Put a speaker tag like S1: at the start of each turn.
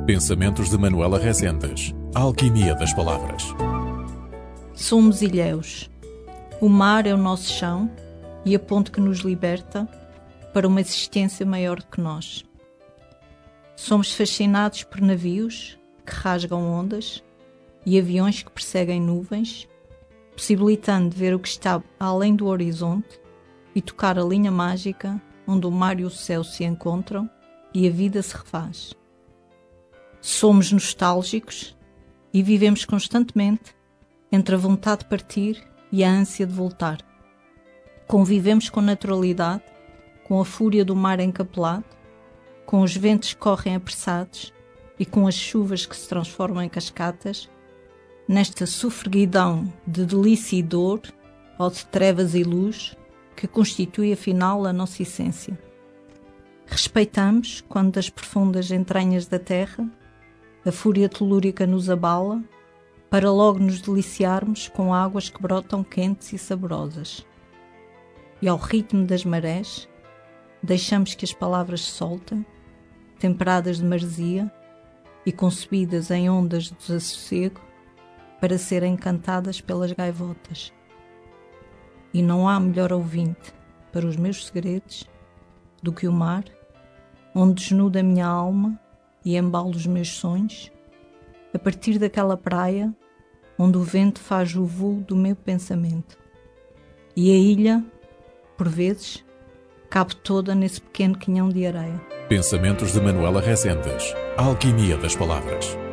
S1: Pensamentos de Manuela Resendes. A alquimia das palavras.
S2: Somos ilhéus. O mar é o nosso chão e a ponte que nos liberta para uma existência maior do que nós. Somos fascinados por navios que rasgam ondas e aviões que perseguem nuvens, possibilitando ver o que está além do horizonte e tocar a linha mágica onde o mar e o céu se encontram e a vida se refaz. Somos nostálgicos e vivemos constantemente entre a vontade de partir e a ânsia de voltar. Convivemos com naturalidade, com a fúria do mar encapelado, com os ventos que correm apressados e com as chuvas que se transformam em cascatas, nesta sofreguidão de delícia e dor, ou de trevas e luz, que constitui afinal a nossa essência. Respeitamos quando das profundas entranhas da terra a fúria telúrica nos abala, para logo nos deliciarmos com águas que brotam quentes e saborosas. E ao ritmo das marés, deixamos que as palavras soltem, temperadas de maresia e concebidas em ondas de desassossego, para serem cantadas pelas gaivotas. E não há melhor ouvinte para os meus segredos do que o mar, onde desnuda a minha alma e embalo os meus sonhos, a partir daquela praia onde o vento faz o voo do meu pensamento. E a ilha, por vezes, cabe toda nesse pequeno quinhão de areia.
S1: Pensamentos de Manuela Resendes. A alquimia das palavras.